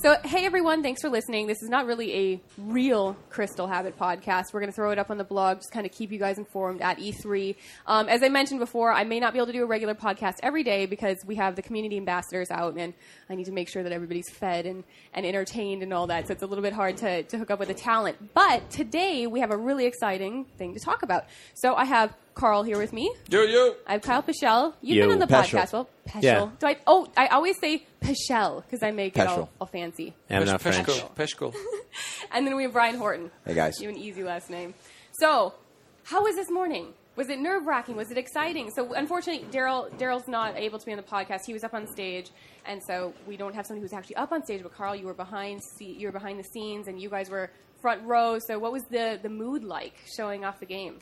So, hey everyone, thanks for listening. This is not really a real Crystal Habit podcast. We're going to throw it up on the blog, just kind of keep you guys informed at E3. As I mentioned before, I may not be able to do a regular podcast every day because we have the community ambassadors out, and I need to make sure that everybody's fed and entertained and all that, so it's a little bit hard to hook up with the talent. But today, we have a really exciting thing to talk about. So, I have Carl here with me. Yo. I have Kyle Pichel. You've been on the podcast. Well, Peschel. Yeah. I always say Pichel because I make it all fancy. I'm not French. Peschko. And then we have Brian Horton. Hey, guys. You have an easy last name. So, how was this morning? Was it nerve-wracking? Was it exciting? So, unfortunately, Daryl's not able to be on the podcast. He was up on stage, and so we don't have somebody who's actually up on stage. But Carl, you were behind the scenes, and you guys were front row. So, what was the mood like showing off the game?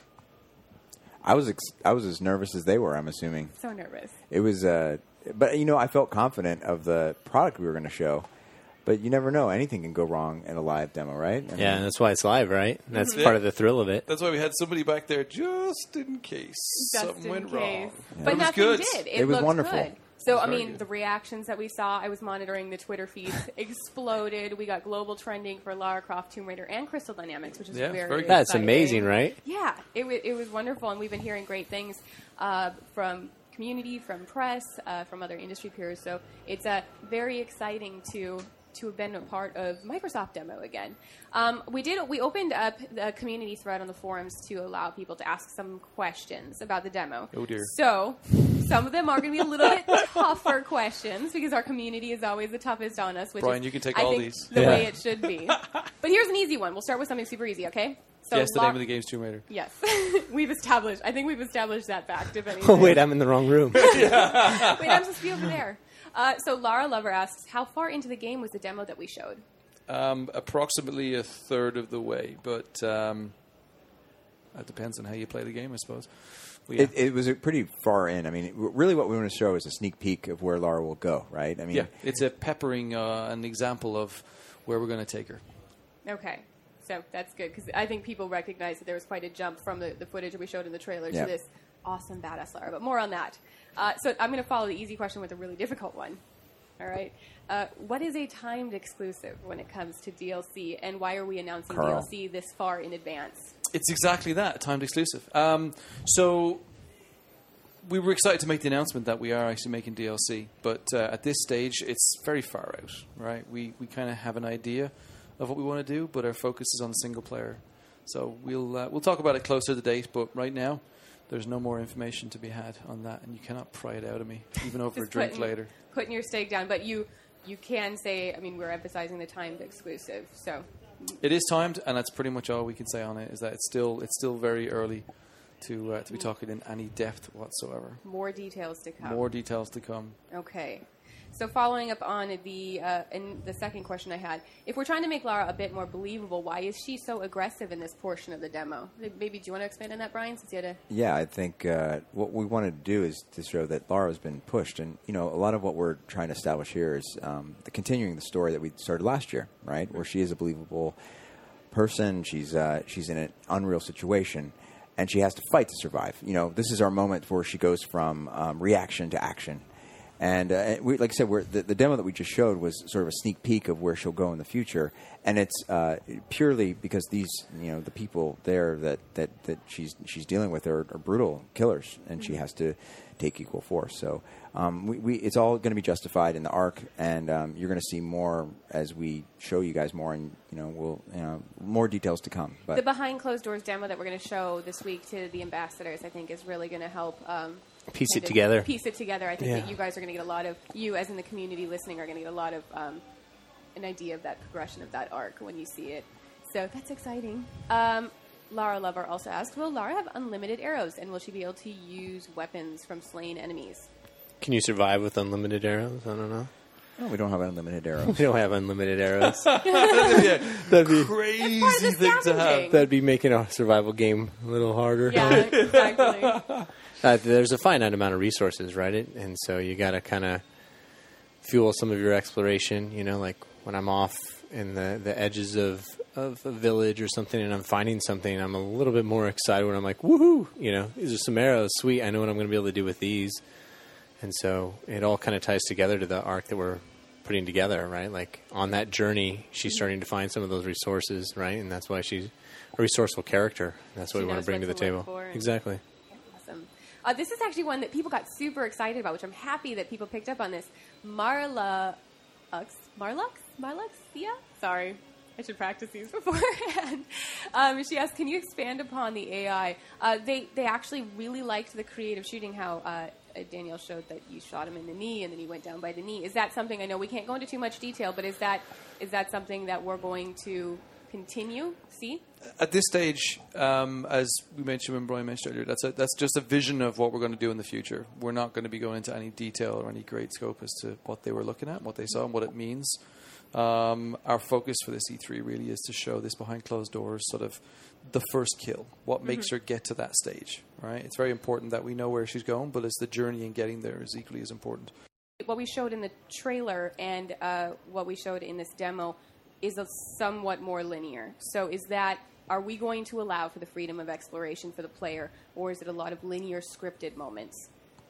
I was as nervous as they were, I'm assuming. So nervous. It was, but I felt confident of the product we were going to show. But you never know; anything can go wrong in a live demo, right? Yeah, and that's why it's live, right? That's part of the thrill of it. That's why we had somebody back there just in case something went wrong. Yeah. But nothing good. did. It was looked wonderful. Good. So, I Very mean, good. the reactions that we saw, I was monitoring the Twitter feeds, exploded. We got global trending for Lara Croft, Tomb Raider, and Crystal Dynamics, which is Yeah, very very good. That's exciting. amazing, right? Yeah, it was wonderful, and we've been hearing great things from community, from press, from other industry peers. So it's very exciting to have been a part of Microsoft demo again. We opened up the community thread on the forums to allow people to ask some questions about the demo. Oh, dear. So some of them are going to be a little bit tougher questions because our community is always the toughest on us. Which Brian, is, you can take I all think, these. the way it should be. But here's an easy one. We'll start with something super easy, okay? So Yes, the name of the game's Tomb Raider. Yes. I think we've established that fact, if anything. Oh, wait, I'm in the wrong room. Wait, I'm supposed to be over there. So Lara Lover asks, how far into the game was the demo that we showed? Approximately a third of the way, but that depends on how you play the game, I suppose. Well, yeah. It was pretty far in. I mean, really, what we want to show is a sneak peek of where Lara will go, right? I mean, Yeah, it's a peppering, an example of where we're going to take her. Okay. So that's good, because I think people recognize that there was quite a jump from the footage that we showed in the trailer Yeah. to this awesome badass Lara, but more on that. So I'm going to follow the easy question with a really difficult one. All right. What is a timed exclusive when it comes to DLC, and why are we announcing Carl. DLC this far in advance? It's exactly that, a timed exclusive. So we were excited to make the announcement that we are actually making DLC, but at this stage, it's very far out, right? We kind of have an idea of what we want to do, but our focus is on the single player. So we'll talk about it closer to the date, but right now, there's no more information to be had on that, and you cannot pry it out of me, even over a Just drink later. Putting your stake down, but you can say, I mean, we're emphasizing the timed exclusive, so... It is timed, and that's pretty much all we can say on it. Is that it's still very early to be talking in any depth whatsoever. More details to come. More details to come. Okay. So following up on the second question I had, if we're trying to make Lara a bit more believable, why is she so aggressive in this portion of the demo? Maybe do you want to expand on that, Brian? Since you had Yeah, I think what we wanted to do is to show that Lara's been pushed, and a lot of what we're trying to establish here is continuing the story that we started last year, right? Where she is a believable person, she's in an unreal situation, and she has to fight to survive. This is our moment where she goes from reaction to action. And we, like I said, the demo that we just showed was sort of a sneak peek of where she'll go in the future, and it's purely because these, the people there that she's dealing with are brutal killers, and she has to take equal force. So it's all going to be justified in the arc, and you're going to see more as we show you guys more, and more details to come. But the behind closed doors demo that we're going to show this week to the ambassadors, I think, is really going to help. Piece it together. I think that you guys are going to get a lot of, you as in the community listening are going to get a lot of an idea of that progression of that arc when you see it. So that's exciting. Lara Lover also asked, will Lara have unlimited arrows, and will she be able to use weapons from slain enemies? Can you survive with unlimited arrows? I don't know. no, we don't have unlimited arrows. We don't have unlimited arrows. That'd be crazy thing to have. That'd be making a survival game a little harder. Yeah, exactly. There's a finite amount of resources, right? And so you got to kind of fuel some of your exploration. Like when I'm off in the edges of a village or something and I'm finding something, I'm a little bit more excited when I'm like, woohoo! These are some arrows. Sweet. I know what I'm going to be able to do with these. And so it all kind of ties together to the arc that we're putting together, right? Like on that journey, she's starting to find some of those resources, right? And that's why she's a resourceful character. That's what She we want knows to bring to what the to look table. for and- Exactly. Awesome. This is actually one that people got super excited about, which I'm happy that people picked up on this. Marluxia? Sorry. I should practice these beforehand. She asked, can you expand upon the AI? They actually really liked the creative shooting, how Danielle showed that you shot him in the knee and then he went down by the knee. Is that something, I know we can't go into too much detail, but is that something that we're going to continue? See? At this stage, as we mentioned when Brian mentioned earlier, that's just a vision of what we're going to do in the future. We're not going to be going into any detail or any great scope as to what they were looking at, what they saw, and what it means. Our focus for this E3 really is to show this behind closed doors, sort of the first kill, what makes her get to that stage, right? It's very important that we know where she's going, but it's the journey in getting there is equally as important. What we showed in the trailer and what we showed in this demo is a somewhat more linear. So are we going to allow for the freedom of exploration for the player, or is it a lot of linear scripted moments?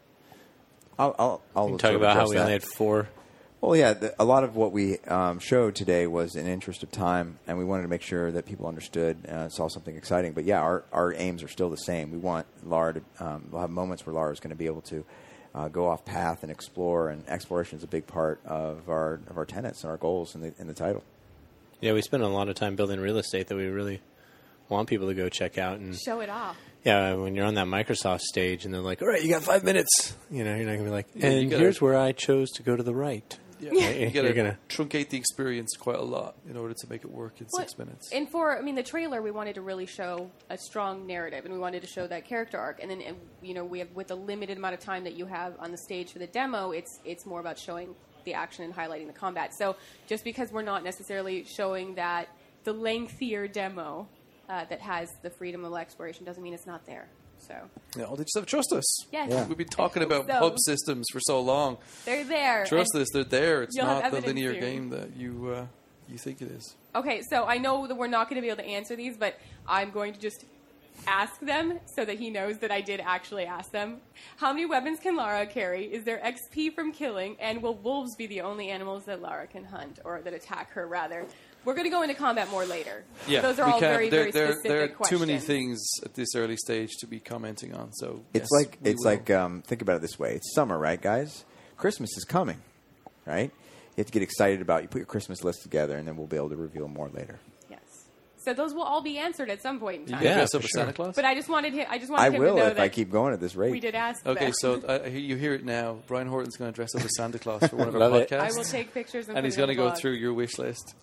I'll Talk about how we only had 4. Well, yeah, a lot of what we showed today was in interest of time, and we wanted to make sure that people understood, saw something exciting. But yeah, our aims are still the same. We want Lara to we'll have moments where Lara is going to be able to go off path and explore, and exploration is a big part of our tenets and our goals in the title. Yeah, we spend a lot of time building real estate that we really want people to go check out. And Show it off. yeah, when you're on that Microsoft stage and they're like, all right, you got 5 minutes. You're not going to be like, Yeah, you and gotta- here's where I chose to go to the right. Yeah. Right? You got You're to gonna- truncate the experience quite a lot in order to make it work in 6 minutes. And the trailer, we wanted to really show a strong narrative, and we wanted to show that character arc. And then, we have, with the limited amount of time that you have on the stage for the demo, it's more about showing the action and highlighting the combat. So just because we're not necessarily showing that the lengthier demo that has the freedom of exploration doesn't mean it's not there. So Yeah, well, they just have to trust us. Yes. Yeah. We've been talking about So- hub systems for so long. they're there. Trust And- us, they're there. It's You'll have not the evidence linear soon. game that you think it is. Okay, so I know that we're not going to be able to answer these, but I'm going to just ask them so that he knows that I did actually ask them. How many weapons can Lara carry? Is there XP from killing? And will wolves be the only animals that Lara can hunt, or that attack her, rather? We're going to go into combat more later. Those are we all can't- very, very specific there are questions. too many things at this early stage to be commenting on. So It's yes, like we will. think about it this way: it's summer, right, guys? Christmas is coming, right? You have to get excited about. You put your Christmas list together, and then we'll be able to reveal more later. Yes. So those will all be answered at some point in You time. can Yeah, dress up for as sure. Santa Claus. But I just wanted him. I to will know if that I keep going at this rate. we did ask. Okay, them. so you hear it now. Brian Horton's going to dress up as Santa Claus for one of our Love it. podcasts. I will take pictures and he's going to go through your wish list.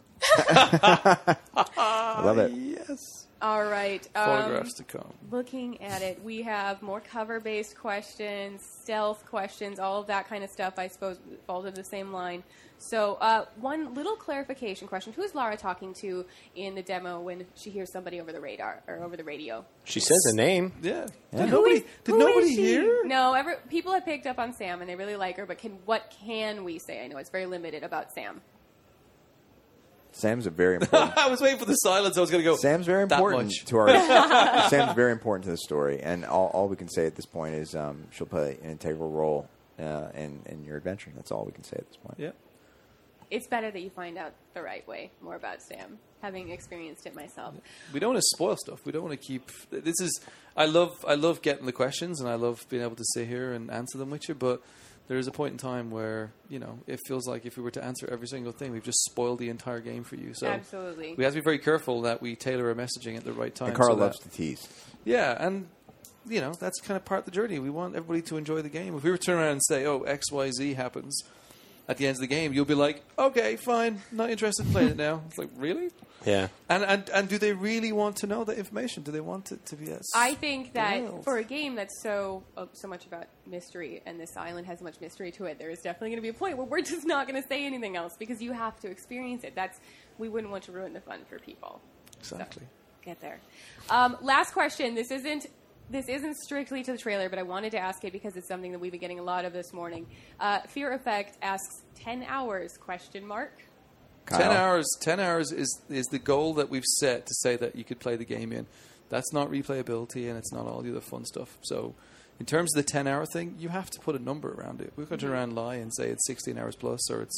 I love it. Yes. All right. Photographs to come. Looking at it, we have more cover-based questions, stealth questions, all of that kind of stuff, I suppose, falls into the same line. So one little clarification question. Who is Lara talking to in the demo when she hears somebody over the radar or over the radio? She says a name. Yeah. Yeah. Did Who nobody, is- did who nobody is she? hear? No, people have picked up on Sam, and they really like her, but what can we say? I know it's very limited about Sam. Sam's a very important. I was waiting for the silence. I was going to go. Sam's very that important much. to our. Sam's very important to the story, and all we can say at this point is she'll play an integral role in your adventure. That's all we can say at this point. Yeah. It's better that you find out the right way, more about Sam, having experienced it myself. We don't want to spoil stuff. We don't want to keep. This is. I love getting the questions, and I love being able to sit here and answer them with you. But there is a point in time where it feels like if we were to answer every single thing, we've just spoiled the entire game for you. So Absolutely. we have to be very careful that we tailor our messaging at the right time. And Carl so loves that- to tease. Yeah, and that's kind of part of the journey. We want everybody to enjoy the game. If we were to turn around and say, "Oh, X, Y, Z happens," at the end of the game, you'll be like, "Okay, fine, not interested in playing it now." It's like, really? Yeah. And do they really want to know that information? Do they want it to be as? I think that spoiled? for a game that's so much about mystery, and this island has so much mystery to it, there is definitely going to be a point where we're just not going to say anything else because you have to experience it. We wouldn't want to ruin the fun for people. Exactly. So, get there. Last question. This isn't strictly to the trailer, but I wanted to ask it because it's something that we've been getting a lot of this morning. Fear Effect asks 10 hours, question mark. Kyle. 10 hours is the goal that we've set to say that you could play the game in. That's not replayability, and it's not all the other fun stuff. So in terms of the 10-hour thing, you have to put a number around it. We're going to turn around and lie and say it's 16 hours plus or it's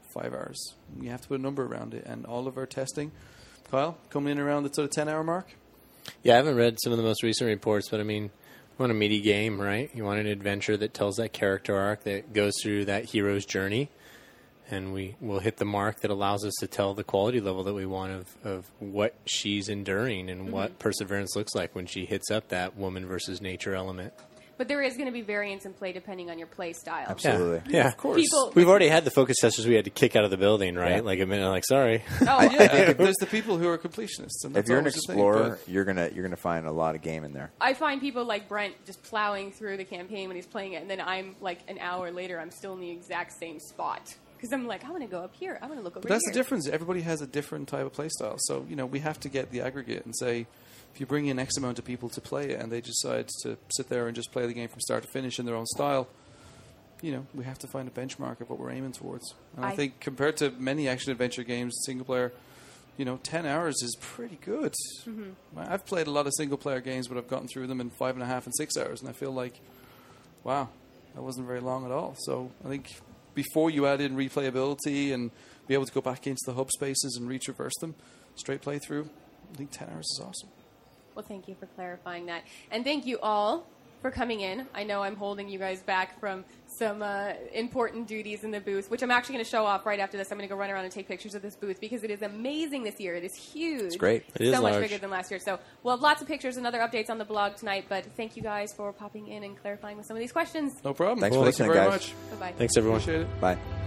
5 hours. We have to put a number around it, and all of our testing, Kyle, coming in around the sort of 10-hour mark. Yeah, I haven't read some of the most recent reports, but I mean, you want a meaty game, right? You want an adventure that tells that character arc, that goes through that hero's journey, and we will hit the mark that allows us to tell the quality level that we want of what she's enduring and what perseverance looks like when she hits up that woman versus nature element. But there is going to be variance in play depending on your play style. Absolutely. Yeah, Of course. We've already had the focus testers we had to kick out of the building, right? Yeah. Like a minute, like, sorry. Oh, Yeah, there's the people who are completionists. And If that's you're an always the thing, explorer, but- you're gonna find a lot of game in there. I find people like Brent just plowing through the campaign when he's playing it, and then I'm like an hour later, I'm still in the exact same spot. Because I'm like, I want to go up here. I want to look over But that's here. the difference. Everybody has a different type of play style. So, we have to get the aggregate and say, if you bring in X amount of people to play it and they decide to sit there and just play the game from start to finish in their own style, we have to find a benchmark of what we're aiming towards. And I think compared to many action-adventure games, single player, 10 hours is pretty good. I've played a lot of single-player games, but I've gotten through them in 5.5 and 6 hours, and I feel like, wow, that wasn't very long at all. So I think before you add in replayability and be able to go back into the hub spaces and retraverse them, straight playthrough, I think 10 hours is awesome. Well, thank you for clarifying that. And thank you all for coming in. I know I'm holding you guys back from some important duties in the booth, which I'm actually going to show off right after this. I'm going to go run around and take pictures of this booth because it is amazing this year. It is huge. It's great. It is so much large. bigger than last year. So we'll have lots of pictures and other updates on the blog tonight, but thank you guys for popping in and clarifying with some of these questions. No problem. Thanks Well, for thank you listening, very guys. much. Bye-bye. Thanks, everyone. Appreciate it. Bye.